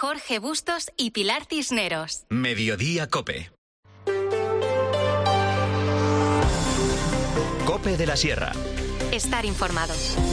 Jorge Bustos y Pilar Cisneros. Mediodía COPE. COPE de la Sierra. Estar informado.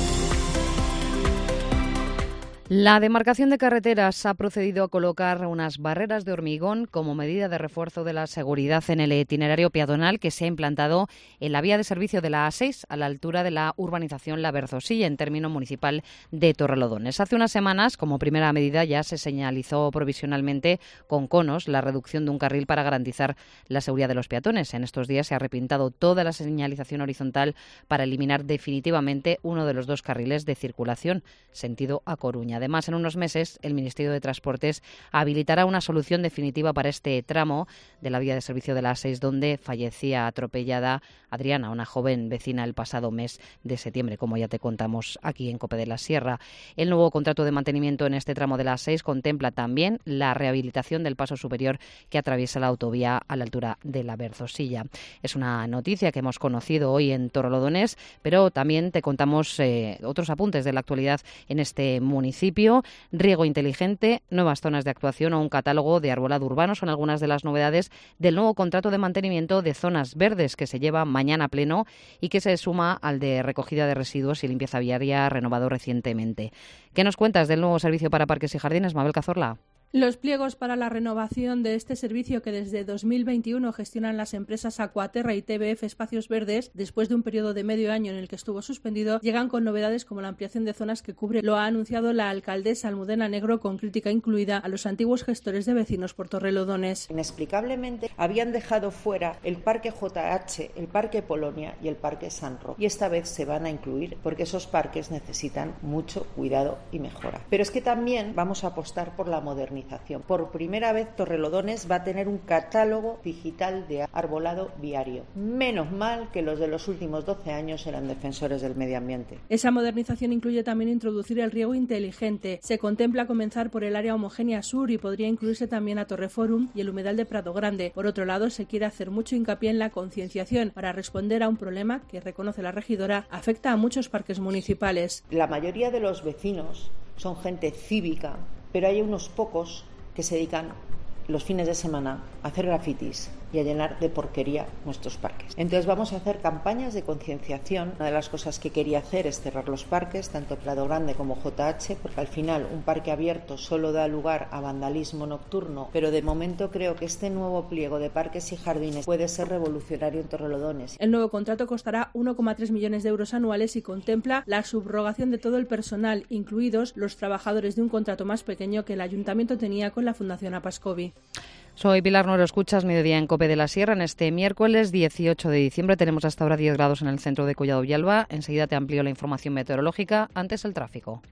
La demarcación de carreteras ha procedido a colocar unas barreras de hormigón como medida de refuerzo de la seguridad en el itinerario peatonal que se ha implantado en la vía de servicio de la A6 a la altura de la urbanización La Berzosilla, en término municipal de Torrelodones. Hace unas semanas, como primera medida, ya se señalizó provisionalmente con conos la reducción de un carril para garantizar la seguridad de los peatones. En estos días se ha repintado toda la señalización horizontal para eliminar definitivamente uno de los dos carriles de circulación, sentido a Coruña. Además, en unos meses, el Ministerio de Transportes habilitará una solución definitiva para este tramo de la vía de servicio de la A6, donde fallecía atropellada Adriana, una joven vecina, el pasado mes de septiembre, como ya te contamos aquí en COPE de la Sierra. El nuevo contrato de mantenimiento en este tramo de la A6 contempla también la rehabilitación del paso superior que atraviesa la autovía a la altura de La Berzosilla. Es una noticia que hemos conocido hoy en Torrelodones, pero también te contamos otros apuntes de la actualidad en este municipio. Riego inteligente, nuevas zonas de actuación o un catálogo de arbolado urbano son algunas de las novedades del nuevo contrato de mantenimiento de zonas verdes que se lleva mañana a pleno y que se suma al de recogida de residuos y limpieza viaria renovado recientemente. ¿Qué nos cuentas del nuevo servicio para parques y jardines, Mabel Cazorla? Los pliegos para la renovación de este servicio que desde 2021 gestionan las empresas Aquaterra y TBF Espacios Verdes, después de un periodo de medio año en el que estuvo suspendido, llegan con novedades como la ampliación de zonas que cubre. Lo ha anunciado la alcaldesa Almudena Negro, con crítica incluida a los antiguos gestores de vecinos por Torrelodones. Inexplicablemente habían dejado fuera el Parque JH, el Parque Polonia y el Parque San Roque. Y esta vez se van a incluir porque esos parques necesitan mucho cuidado y mejora. Pero es que también vamos a apostar por la modernización. Por primera vez Torrelodones va a tener un catálogo digital de arbolado viario. Menos mal que los de los últimos 12 años eran defensores del medio ambiente. Esa modernización incluye también introducir el riego inteligente. Se contempla comenzar por el área homogénea sur y podría incluirse también a Torreforum y el humedal de Prado Grande. Por otro lado, se quiere hacer mucho hincapié en la concienciación para responder a un problema que, reconoce la regidora, afecta a muchos parques municipales. La mayoría de los vecinos son gente cívica, pero hay unos pocos que se dedican los fines de semana a hacer grafitis y a llenar de porquería nuestros parques. Entonces vamos a hacer campañas de concienciación. Una de las cosas que quería hacer es cerrar los parques, tanto Prado Grande como JH, porque al final un parque abierto solo da lugar a vandalismo nocturno, pero de momento creo que este nuevo pliego de parques y jardines puede ser revolucionario en Torrelodones. El nuevo contrato costará 1,3 millones de euros anuales y contempla la subrogación de todo el personal, incluidos los trabajadores de un contrato más pequeño que el ayuntamiento tenía con la Fundación Apascovi. Soy Pilar Nuero, escuchas Mediodía en COPE de la Sierra. En este miércoles 18 de diciembre tenemos hasta ahora 10 grados en el centro de Collado Villalba. Enseguida te amplío la información meteorológica. Antes el tráfico.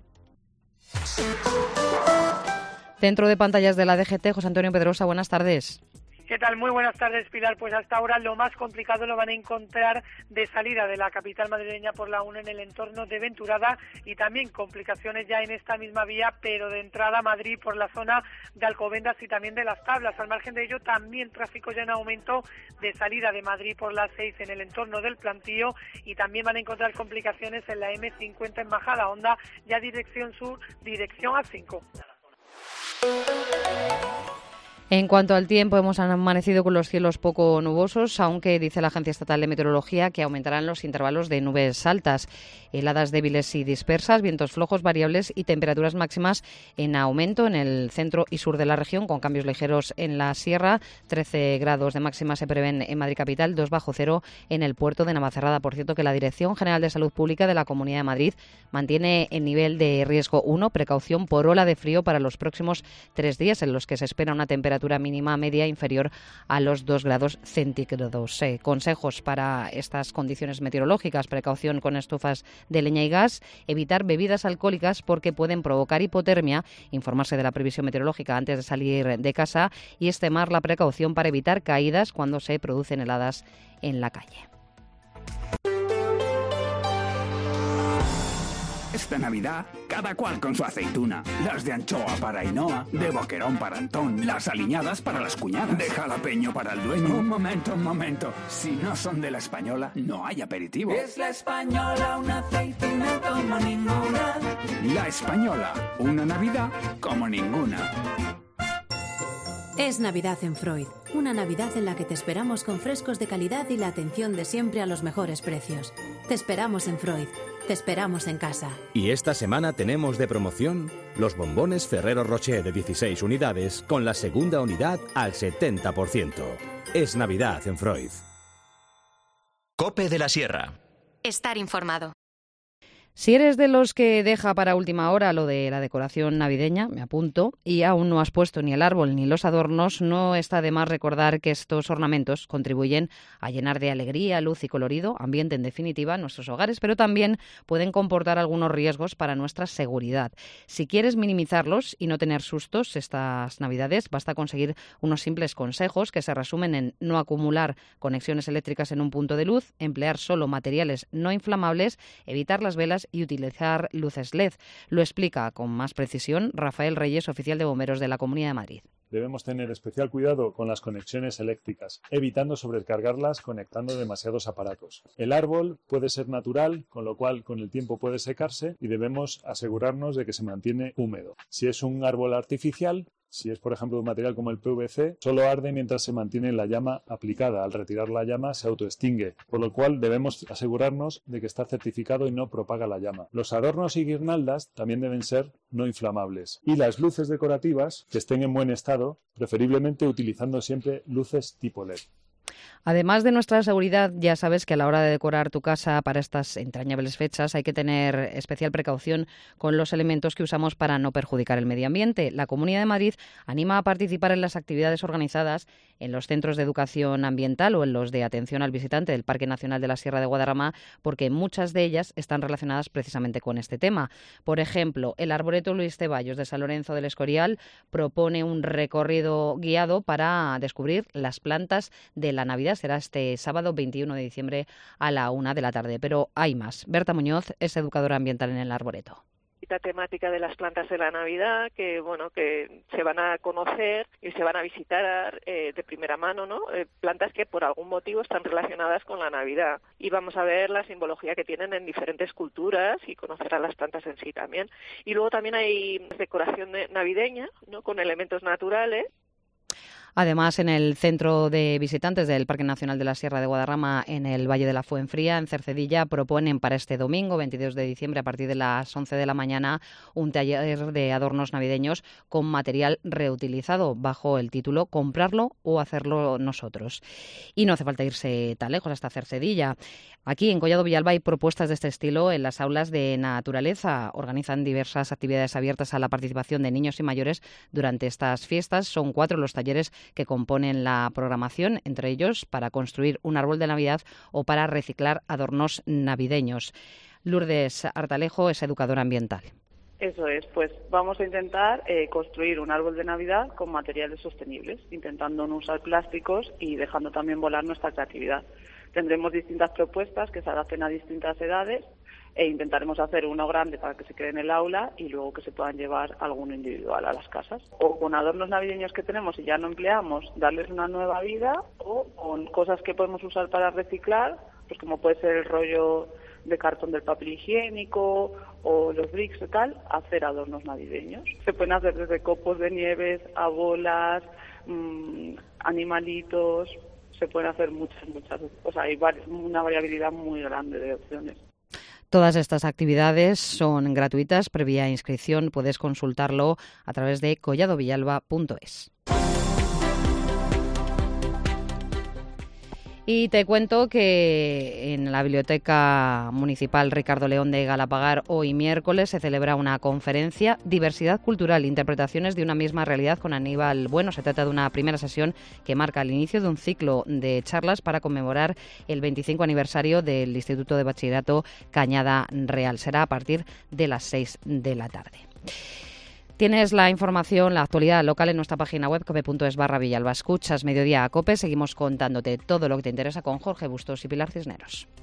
Centro de pantallas de la DGT, José Antonio Pedrosa, buenas tardes. ¿Qué tal? Muy buenas tardes, Pilar. Pues hasta ahora lo más complicado lo van a encontrar de salida de la capital madrileña por la 1 en el entorno de Venturada y también complicaciones ya en esta misma vía, pero de entrada a Madrid por la zona de Alcobendas y también de Las Tablas. Al margen de ello, también tráfico ya en aumento de salida de Madrid por la 6 en el entorno del Plantío y también van a encontrar complicaciones en la M50 en Majada Honda, ya dirección sur, dirección A5. En cuanto al tiempo, hemos amanecido con los cielos poco nubosos, aunque dice la Agencia Estatal de Meteorología que aumentarán los intervalos de nubes altas, heladas débiles y dispersas, vientos flojos variables y temperaturas máximas en aumento en el centro y sur de la región, con cambios ligeros en la sierra. 13 grados de máxima se prevén en Madrid capital, 2 bajo cero en el puerto de Navacerrada. Por cierto, que la Dirección General de Salud Pública de la Comunidad de Madrid mantiene el nivel de riesgo 1, precaución por ola de frío para los próximos 3 días, en los que se espera una temperatura mínima media inferior a los 2 grados centígrados. Consejos para estas condiciones meteorológicas: precaución con estufas de leña y gas, evitar bebidas alcohólicas porque pueden provocar hipotermia, informarse de la previsión meteorológica antes de salir de casa y extremar la precaución para evitar caídas cuando se producen heladas en la calle. Esta Navidad, cada cual con su aceituna. Las de anchoa para Ainhoa, de boquerón para Antón, las aliñadas para las cuñadas, de jalapeño para el dueño. Un momento. Si no son de La Española, no hay aperitivo. Es La Española, una aceituna como ninguna. La Española, una Navidad como ninguna. Es Navidad en Freud, una Navidad en la que te esperamos con frescos de calidad y la atención de siempre a los mejores precios. Te esperamos en Freud, te esperamos en casa. Y esta semana tenemos de promoción los bombones Ferrero Rocher de 16 unidades con la segunda unidad al 70%. Es Navidad en Freud. COPE de la Sierra. Estar informado. Si eres de los que deja para última hora lo de la decoración navideña, me apunto, y aún no has puesto ni el árbol ni los adornos, no está de más recordar que estos ornamentos contribuyen a llenar de alegría, luz y colorido, ambiente en definitiva, nuestros hogares, pero también pueden comportar algunos riesgos para nuestra seguridad. Si quieres minimizarlos y no tener sustos estas Navidades, basta conseguir unos simples consejos que se resumen en no acumular conexiones eléctricas en un punto de luz, emplear solo materiales no inflamables, evitar las velas y utilizar luces LED. Lo explica con más precisión Rafael Reyes, oficial de bomberos de la Comunidad de Madrid. Debemos tener especial cuidado con las conexiones eléctricas, evitando sobrecargarlas conectando demasiados aparatos. El árbol puede ser natural, con lo cual con el tiempo puede secarse y debemos asegurarnos de que se mantiene húmedo. Si es un árbol artificial, si es, por ejemplo, un material como el PVC, solo arde mientras se mantiene la llama aplicada. Al retirar la llama se autoextingue, por lo cual debemos asegurarnos de que está certificado y no propaga la llama. Los adornos y guirnaldas también deben ser no inflamables. Y las luces decorativas que estén en buen estado, preferiblemente utilizando siempre luces tipo LED. Además de nuestra seguridad, ya sabes que a la hora de decorar tu casa para estas entrañables fechas hay que tener especial precaución con los elementos que usamos para no perjudicar el medio ambiente. La Comunidad de Madrid anima a participar en las actividades organizadas en los centros de educación ambiental o en los de atención al visitante del Parque Nacional de la Sierra de Guadarrama, porque muchas de ellas están relacionadas precisamente con este tema. Por ejemplo, el Arboreto Luis Ceballos de San Lorenzo del Escorial propone un recorrido guiado para descubrir las plantas de la Navidad. Será este sábado 21 de diciembre a la 1 de la tarde. Pero hay más. Berta Muñoz es educadora ambiental en el Arboreto. La temática de las plantas de la Navidad que se van a conocer y se van a visitar de primera mano, ¿no? Plantas que por algún motivo están relacionadas con la Navidad, y vamos a ver la simbología que tienen en diferentes culturas y conocer a las plantas en sí también. Y luego también hay decoración navideña, ¿no? Con elementos naturales. Además, en el centro de visitantes del Parque Nacional de la Sierra de Guadarrama, en el Valle de la Fuenfría, en Cercedilla, proponen para este domingo, 22 de diciembre, a partir de las 11 de la mañana, un taller de adornos navideños con material reutilizado, bajo el título «Comprarlo o hacerlo nosotros». Y no hace falta irse tan lejos, hasta Cercedilla. Aquí, en Collado Villalba, hay propuestas de este estilo en las aulas de naturaleza. Organizan diversas actividades abiertas a la participación de niños y mayores durante estas fiestas. Son 4 los talleres que componen la programación, entre ellos para construir un árbol de Navidad o para reciclar adornos navideños. Lourdes Artalejo es educadora ambiental. Eso es, pues vamos a intentar construir un árbol de Navidad con materiales sostenibles, intentando no usar plásticos y dejando también volar nuestra creatividad. Tendremos distintas propuestas que se adapten a distintas edades e intentaremos hacer uno grande para que se quede en el aula y luego que se puedan llevar alguno individual a las casas. O con adornos navideños que tenemos y ya no empleamos, darles una nueva vida, o con cosas que podemos usar para reciclar, pues como puede ser el rollo de cartón del papel higiénico o los bricks y tal, hacer adornos navideños. Se pueden hacer desde copos de nieves a bolas, animalitos, se pueden hacer muchas, o sea, hay una variabilidad muy grande de opciones. Todas estas actividades son gratuitas, previa inscripción. Puedes consultarlo a través de colladovillalba.es. Y te cuento que en la Biblioteca Municipal Ricardo León de Galapagar hoy miércoles se celebra una conferencia Diversidad Cultural, Interpretaciones de una misma realidad con Aníbal Bueno. Se trata de una primera sesión que marca el inicio de un ciclo de charlas para conmemorar el 25 aniversario del Instituto de Bachillerato Cañada Real. Será a partir de las 6 de la tarde. Tienes la información, la actualidad local en nuestra página web cope.es/Villalba. Escuchas Mediodía a COPE. Seguimos contándote todo lo que te interesa con Jorge Bustos y Pilar Cisneros.